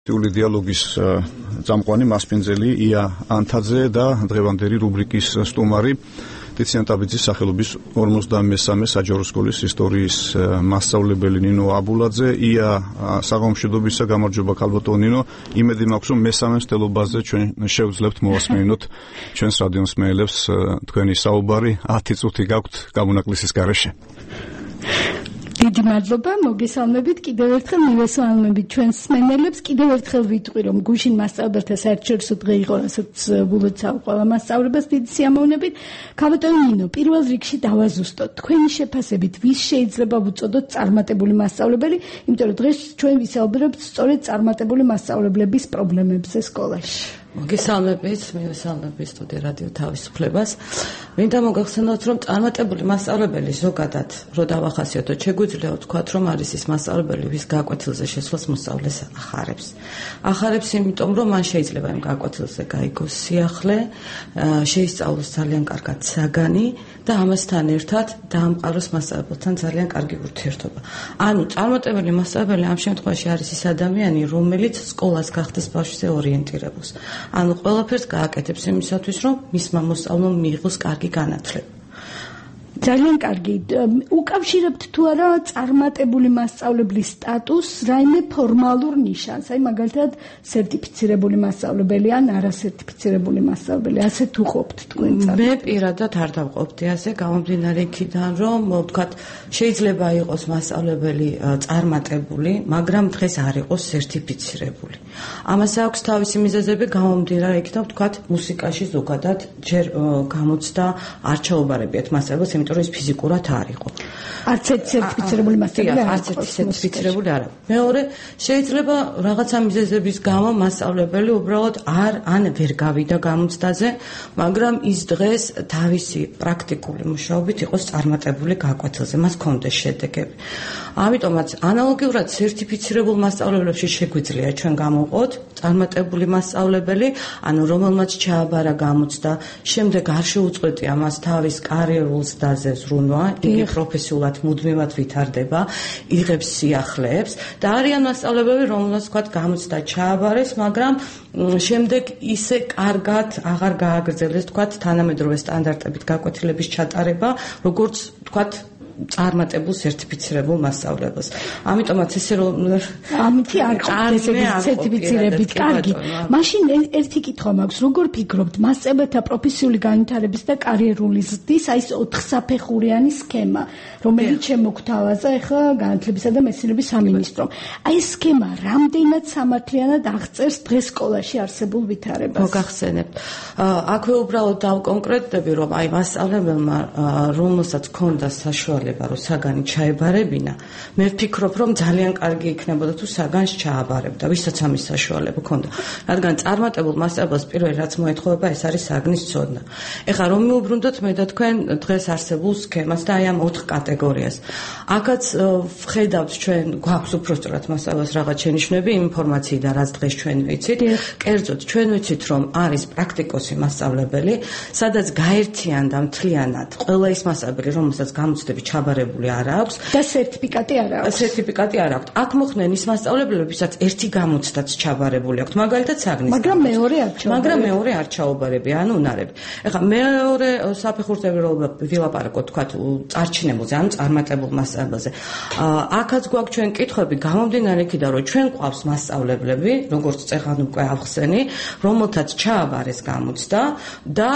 დიალოგის წამყვანი მასპინძელი ია ანთაძე და დღევანდელი რუბრიკის სტუმარი ტიციან ტაბიძის სახელობის 53 საჯარო სკოლის ისტორიის მასწავლებელი ნინო აბულაძე. ია საღამომშვიდობისა, გამარჯობა ქალბატონო ნინო. იმედი მაქვს, რომ მესამე მცდელობაზე ჩვენ შევძლებთ მოვასმენოთ ჩვენს რადიო მსმენელებს თქვენი საუბარი 10 წუთი გაქვთ გამონაკლისის გარეშე. დიდი მადლობა, მოგესალმებით, კიდევ ერთხელ მივესალმებით ჩვენს მსმენელებს, კიდევ ერთხელ ვიტყვი, რომ გუშინ მასწავლებელთა საერთაშორისო დღე იყო, რასაც ვილოცავ ყველა მასწავლებლებს დიდი სიამოვნებით. ქალბატონო ნინო, პირველ რიგში დავაზუსტოთ, თქვენი შეფასებით, ვის შეიძლება ვუწოდოთ წარმატებული მასწავლებელი, იმიტომ რომ დღეს ჩვენ ვისაუბრებთ სწორედ წარმატებული მასწავლებლების პრობლემებზე სკოლაში. მოგესალმებით, მივესალმებით სტუდია რადიო თავისუფლებას. მინდა მოგახსენოთ, რომ წარმატებული მასწავლებელი ზოგადად, რო დავახასიათოთ, შეგვიძლია ვთქვათ, რომ არის ის მასწავლებელი, ვის გაკვეთილზე შესვლას მოსწავლეს ახარებს. ახარებს იმიტომ, რომ მან შეიძლება იმ გაკვეთილზე გაიგოს სიახლე, შეისწავლოს ძალიან კარგად საგანი და ამასთან ერთად დაამყაროს მასწავლებელთან ძალიან კარგი ურთიერთობა. ანუ წარმატებული მასწავლებელი ამ შემთხვევაში არის ის ადამიანი, რომელიც სკოლას გახდეს ბავშვზე ორიენტირებულს. ანუ ყველაფერს გააკეთებს იმისათვის, რომ მისმა მოსწავლემ მიიღოს კარგი განათლება. ძალიან კარგი. უკავშირებთ თუ არა წარმატებული მასწავლებლის სტატუსს რაიმე ფორმალურ ნიშანს, აი მაგალითად სერტიფიცირებული მასწავლებელი ან არასერტიფიცირებული მასწავლებელი, ასე თუ ყოფთ თქვენ წარსულში? მე პირადად არ დავყოფდი ასე, გამომდინარე იქიდან, რომ ვთქვათ, შეიძლება იყოს მასწავლებელი წარმატებული, მაგრამ დღეს არ იყოს სერტიფიცირებული. ამას აქვს თავისი მიზეზები, გამომდინარე იქიდან, ვთქვათ, მუსიკაში ზოგადად ჯერ გამოცდა არ ჩაუბარებიათ მასწავლებელს, იმიტომ რომ ის ფიზიკურად არ იყო. არც ერთი სერტიფიცირებული მასწავლებელი არ არც ერთი სერტიფიცირებული არ. მეორე, შეიძლება რაღაცა მიზეზების გამო მასწავლებელი უბრალოდ ან ვერ გავიდა გამოცდაზე, მაგრამ ის დღეს თავისი პრაქტიკული მუშაობით იყოს წარმატებული გაკვეთილზე, მას ჰქონდეს შედეგები. ამიტომაც ანალოგიურად სერტიფიცირებულ მასწავლებლებში შეგვიძლია ჩვენ გამოვყოთ წარმატებული მასწავლებელი, ანუ რომელმაც ჩააბარა გამოცდა, შემდეგ არ შეუწყვეტია მას თავის კარიერულ ზრდაზე ზრუნვა, იგი პროფესიულად მუდმივად ვითარდება, იღებს სიახლეებს და არიან მასწავლებლები, რომელსაც ვთქვათ გამოცდა ჩააბარეს, მაგრამ შემდეგ ისე კარგად აღარ გააგრძელეს, ვთქვათ, თანამედროვე სტანდარტებით გაკვეთილების ჩატარება, როგორც ვთქვათ წარმატებულ სერტიფიცირებულ მასწავლებელს. ამიტომაც ესე რომ ამითი არ ყოფს სერტიფიცირებით. კარგი. მაშინ ერთი კითხვა მაქვს, როგორ ფიქრობთ მასწავლებელთა პროფესიული განვითარების და კარიერული ზრდის აი ეს 4 საფეხურიანი სქემა, რომელიც შემოგთავაზა ახლა განათლებისა და მეცნიერების სამინისტრომ. აი ეს სქემა რამდენად სამართლიანად აღწერს დღეს სკოლაში არსებულ ვითარებას? მოგახსენებთ. აქვე უბრალოდ დავკონკრეტდები, რომ აი მასწავლებელმა რომელსაც ჰქონდა საშუალება რომ საგანი ჩაებარებინა, მე ვფიქრობ, რომ ძალიან კარგი იქნებოდა თუ საგანს ჩააბარებდა, ვისაც ამის საშუალება ჰქონდა. რადგან წარმატებულ მასწავლებელს პირველი რაც მოეთხოვება, ეს არის საგნის ცოდნა. ეხლა რომ მივუბრუნდოთ მე და თქვენ დღეს არსებულ სქემას და აი ამ 4 კატეგორიას. აქაც ვხედავთ ჩვენ გვაქვს უბრალოდ მასწავლებელს რაღაც შენიშვნები იმ ინფორმაციიდან, რაც დღეს ჩვენ ვიცით. კერძოდ ჩვენ ვიცით, რომ არის პრაქტიკოსი მასწავლებელი, სადაც გაერთიანდა მთლიანად ყველა ის მასწავლებელი, რომელსაც გამოცდები ჩაბარებული არ აქვს და სერტიფიკატი არ აქვს. სერტიფიკატი არ აქვს. აქ მოხდნენ ის მასწავლებლებისაც ერთი გამოცდაც ჩაბარებული აქვს, მაგალითად საგნის. მაგრამ მეორე არ ჩაუბარებია. მაგრამ მეორე არ ჩაუბარებია, ანუ უნარები. ეხლა მეორე საფეხურზე ვილაპარაკოთ, თქვათ, წარჩინებულზე, ანუ წარმატებულ მასწავლებელზე. აქაც გვაქვს ჩვენ კითხვები, გამომდინარე იქიდან, რომ ჩვენ ყავს მასწავლებლები, როგორც წეხან უკვე ავხსენი, რომელთაც ჩააბარეს გამოცდა და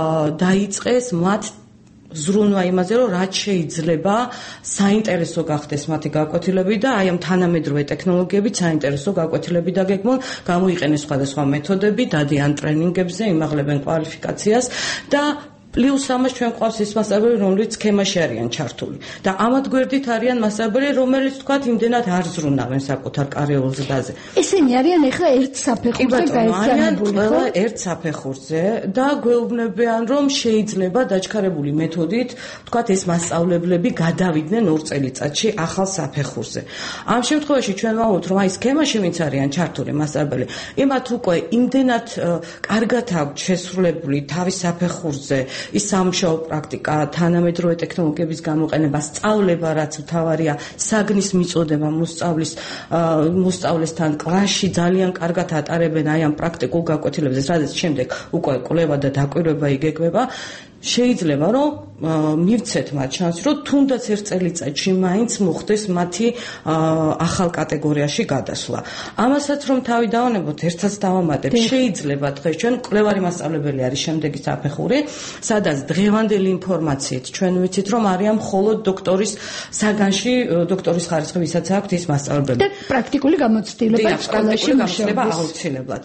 დაიწყეს მათ ზრუნვა იმაზე, რომ რაც შეიძლება საინტერესო გახდეს მათი გაკვეთილები და აი ამ თანამედროვე ტექნოლოგიებით საინტერესო გაკვეთილები დაგეგმონ, გამოიყენეს სხვადასხვა მეთოდები, დადიან ტრენინგებზე, იმაღლებენ კვალიფიკაციას და პლუს ამას ჩვენ ყავს ის მასწავლებელი, რომლებიც სქემაში არიან ჩართული. და ამათ გვერდით არიან მასწავლებლები, რომელიც თქვათ იმდენად არ ზრუნავენ საკუთარ კარიერულ ზრდაზე. ესენი არიან ახლა ერთ საფეხურზე გაერთიანებული, ხო? ყველა ერთ საფეხურზე და გვეუბნებიან, რომ შეიძლება დაჩქარებული მეთოდით, თქვათ ეს მასწავლებლები გადავიდნენ 2 წელიწადში ახალ საფეხურზე. ამ შემთხვევაში ჩვენ ვამბობთ, რომ აი სქემაში ვინც არიან ჩართული მასწავლებლები, იმათ უკვე იმდენად კარგად აქვს შესრულებული თავის საფეხურზე ის სამუშაო პრაქტიკა, თანამედროვე ტექნოლოგიების გამოყენება, სწავლება, რაც მთავარია, საგნის მიწოდება მოსწავლესთან კლასში ძალიან კარგად ატარებენ აი ამ პრაქტიკულ გაკვეთილებზე, სადაც შემდეგ უკვე კვლევა და დაკვირვება იგეგმება. შეიძლება რომ მივცეთ მათ შანსი, რომ თუნდაც ერთ წელიწადში მაინც მოხდეს მათი ახალ კატეგორიაში გადასვლა. ამასაც რომ თავი დავანებოთ, ერთსაც დავამატებ, შეიძლება დღეს ჩვენ კვლევარი მასწავლებელი არის შემდეგი საფეხური, სადაც დღევანდელი ინფორმაციით ჩვენ ვიცით, რომ არიან მხოლოდ დოქტორის საგანში, დოქტორის ხარისხი ვისაც აქვს ის მასწავლებელი. და პრაქტიკული გამოცდილება სკოლაში მუშაობა აუცილებლად.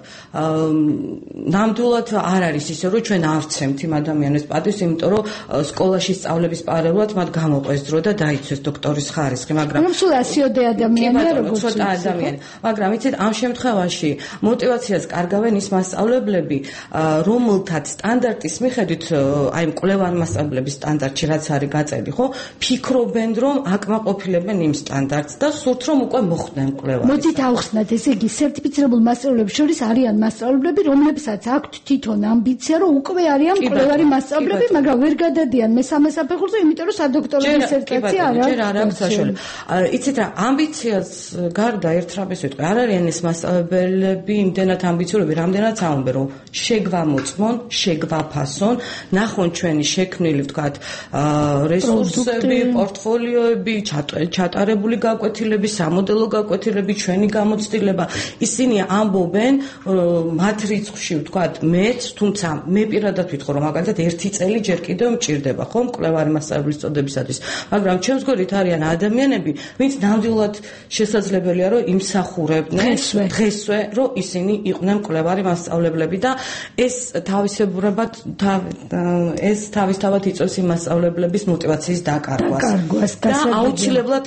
ნამდვილად არ არის ისე, რომ ჩვენ ავცემთ იმ ადამიანებს პატივს, იმიტომ რომ სკოლაში სწავლების პარალელურად მათ გამოყვეს დრო და დაიცვეს დოქტორის ხარისხი, მაგრამ სულ 100-ოდე ადამიანია როგორც ცოტა ადამიანი, მაგრამ იცით ამ შემთხვევაში мотивაციას კარგავენ ის მასწავლებლები, რომელთაც სტანდარტის მიხედვით, აი კვლევარი მასწავლებლების სტანდარტში რაც არის გაწეული, ხო, ფიქრობენ რომ აკმაყოფილებენ იმ სტანდარტს და სურთ რომ უკვე მოხდნენ კვლევარი. მოდით ავხსნათ, ესე იგი სერტიფიცირებულ მასწავლებლებს შორის არიან მასწავლებლები, რომლებსაც აქვთ თვითონ ამბიცია, რომ უკვე არიან კვლევარი მასწავლებლები, მაგრამ ვერ გადადიან მესამე საფეხურზე, იმიტომ რომ სადოქტორო დისერტაცია არ აქვს საშუალება. იცით რა, ამბიციას გარდა ერთ რამეს ვიტყვი, არ არიან ეს მასწავლებლები იმდენად ამბიციურები, რამდენად აუნბე, რომ შეგვამოწმონ, შეგვაფასონ, ნახონ ჩვენი შექმნილი, ვთქვათ, რესურსები, პორტფოლიოები, ჩატარებული გაკვეთილები, სამოდელო გაკვეთილები, ჩვენი გამოცდილება. ისინი ამბობენ მათ რიცხვში, ვთქვათ, მეც, თუმცა მე პირადად ვიტყო, რომ მაგალითად ერთი წელი ჯერ კიდევ მჭირდება, ხო, მკვლევარი მასწავლებლის წოდებისათვის. მაგრამ ჩემს გვერდით არიან ადამიანები, ვინც ნამდვილად შესაძლებელია, რომ იმსახურებდნენ დღესვე, რომ ისინი იყვნენ მკვლევარი მასწავლებლები და ეს თავისებურად თავისთავად იწვევს იმ მასწავლებლების мотиваციის დაკარგვას. და აუცილებლად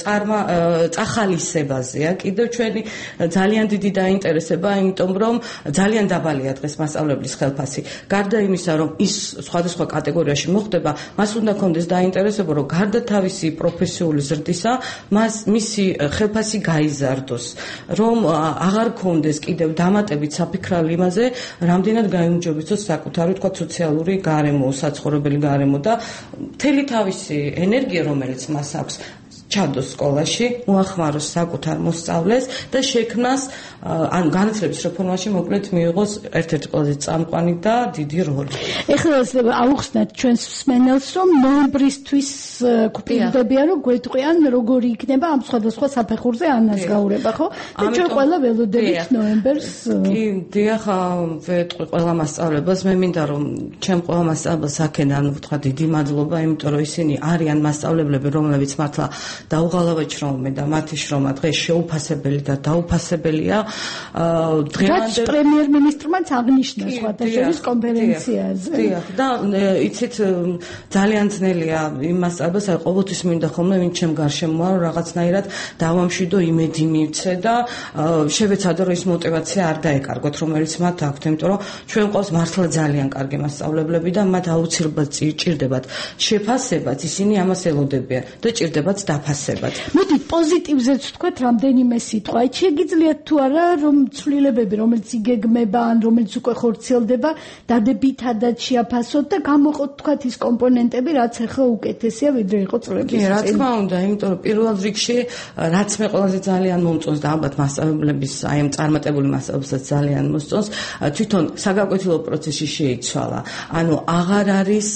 წახალისებაზეა კიდევ ჩვენი ძალიან დიდი დაინტერესება, იმიტომ რომ ძალიან დაბალია დღეს მასწავლებლის ხელფასი. გარდა იმისა, რომ ის სხვადასხვა კატეგორიაში მოხდება, მას უნდა კონდეს დაინტერესება, რომ გარდა თავისი პროფესიული ზრდისა, მისი ხელფასი გაიზარდოს, რომ აღარ კონდეს კიდევ დამატებით საფიქრალი იმაზე, რამდენად გაიმჯობესოს საკუთარი, თქვა, სოციალური გარემო, საცხოვრებელი გარემო და მთელი თავისი ენერგია, რომელიც მას აქვს, ჩადოს სკოლაში, უახმაროს საკუთარ მოსწავლეს და შექმნას ან განათლების რეფორმაში მოკლედ მიიღოს ერთ-ერთი ყველაზე წამყვანი და დიდი როლი. ეხლა ავუხსნათ ჩვენს მსმენელს, რომ ნოემბრისთვის გვპირდებიან, რომ გვეტყვიან როგორი იქნება ამ სხვადასხვა საფეხურზე ანაზღაურება, ხო? და ჩვენ ყველა ველოდებით ნოემბერს. კი, დიახ, ვეტყვი ყველა მასწავლებლებს, მე მინდა რომ ჩემ ყველა მასწავლებლს აქედან ვთქვა დიდი მადლობა, იმიტომ რომ ისინი არიან მასწავლებლები, რომლებიც მართლა დაუღალავად შრომობენ და მათი შრომა დღეს შეუფასებელი და დაუფასებელია. დღევანდელ პრემიერ-მინისტრმაც აღნიშნა სხვადასხვა კონფერენციაზე. დიახ, და იცით ძალიან ძნელია იმ მასწავლებელს, აი ყოველთვის მინდა ხოლმე ვინ ჩემ გარშემოა, რომ რაღაცნაირად დავამშვიდო, იმედი მივცე და შევეცადო, რომ ის мотиваცია არ დაეკარგოთ, რომელიც მათ აქვთ, იმიტომ რომ ჩვენ ყავს მართლა ძალიან კარგი მასწავლებლები და მათ აუცილებლად ჭირდებათ შეფასებაც, ისინი ამას ელოდებიან და ჭირდებათ დაფასებაც. მოდით პოზიტივზეც ვთქვათ რამდენიმე სიტყვა. აი შეგიძლიათ თუ არა რომ ცვლილებები, რომელიც იგეგმება ან რომელიც უკვე ხორციელდება, დადებითადაც შეაფასოთ და გამოყოთ თქვათ ის კომპონენტები, რაც ახლა უკეთესია ვიდრე იყო წლების წინ. კი, რა თქმა უნდა, იმიტომ რომ პირველ რიგში რაც მე ყველაზე ძალიან მომწონს და ალბათ მასწავლებლების, აი ამ წარმატებული მასწავლებელსაც ძალიან მოსწონს, თვითონ საგაკვეთილო პროცესში შეიცვალა. ანუ აღარ არის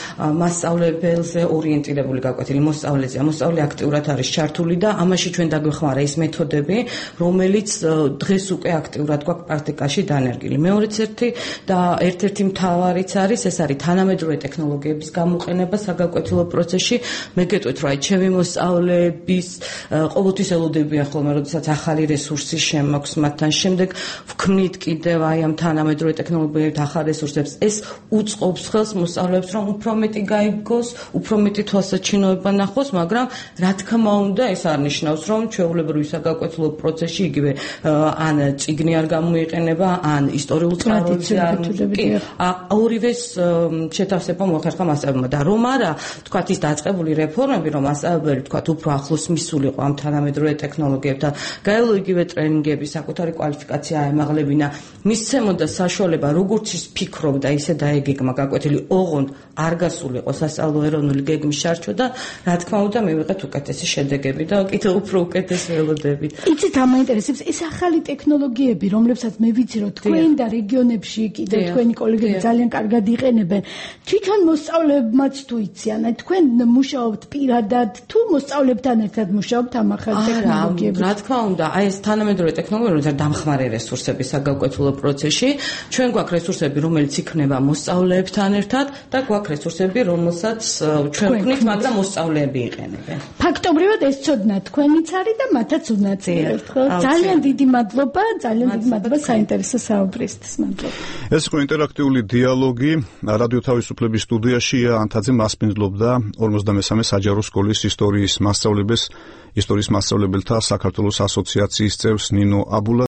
მასწავლებელზე ორიენტირებული გაკვეთილი, მოსწავლეზე. მოსწავლე აქტიურად არის ჩართული და ამაში ჩვენ დაგვეხმარა ის მეთოდები, რომელიც დღეს უკვე აქტიურად გვაქვს პრაქტიკაში დანერგილი. მეორეც და ერთ-ერთი მთავარიც არის, ეს არის თანამედროვე ტექნოლოგიების გამოყენება საგაკვეთილო პროცესში. მე გეტყვით, რომ აი ჩემი მოსწავლეების ყოველთვის ელოდებიან ხოლმე, როდესაც ახალი რესურსი შემოქვს მათთან. შემდეგ ვქმნით კიდევ აი ამ თანამედროვე ტექნოლოგიებით ახალ რესურსებს. ეს უწყობს ხელს მოსწავლეებს, რომ უფრო მეტი გაიგოს, უფრო მეტი თვალსაჩინოება ნახოს, მაგრამ რა თქმა უნდა, ეს არ ნიშნავს, რომ ჩვეულებრივ საგაკვეთილო პროცესში იგივე ან წიგნი არ გამოიყენება, ან ისტორიულ წყაროებზე არ ორივეს შეთავსება მოახერხა მასწავლებელმა და რომ არა, თქვათ ის დაწყებული რეფორმები, რომ მასწავლებელი თქვათ უფრო ახლოს მისულიყო ამ თანამედროვე ტექნოლოგიებთან, გაევლო იგივე ტრენინგები, საკუთარი კვალიფიკაცია აემაღლებინა, მისცემოდა საშუალება როგორც ის ფიქრობდა, ისე დაეგეგმა გაკვეთილი, ოღონდ არ გასულიყო სასწავლო ეროვნული გეგმის შარჩო და რა თქმა უნდა მივიღეთ უკეთესი შედეგები და კიდევ უფრო უკეთეს ველოდებით. იცით, ამაინტერესებს ეს ახალი ტექნოლოგიები, რომლებსაც მე ვიცი, რომ თქვენ და რეგიონებში კიდევ თქვენი კოლეგები ძალიან კარგად იყენებენ. თვითონ მოსწავლეებმაც თუ იციან, თქვენ მუშაობთ პირადად თუ მოსწავლეებთან ერთად მუშაობთ ამ ახალ ტექნოლოგიებში? რა თქმა უნდა, აი ეს თანამედროვე ტექნოლოგიები ძალიან დამხმარე რესურსები საგაკვეთილო პროცესში. ჩვენ გვაქვს რესურსები, რომელიც იქნება მოსწავლეებთან ერთად და გვაქვს რესურსები, რომელსაც ჩვენ ვქნით, მაგრამ მოსწავლეები იყენებენ. ფაქტობრივად ეს ცოდნა თქვენიც არის და მათაც უნაწილდებთ, ხო? ძალიან დიდი მადლობა, საინტერესო საუბრისთვის. მადლობა. ეს იყო ინტერაქტიული დიალოგი. რადიო თავისუფლების სტუდიაში ია ანთაძე მასპინძლობდა 53 საჯარო სკოლის ისტორიის მასწავლებელთა საქართველოს ასოციაციის წევრს ნინო აბულა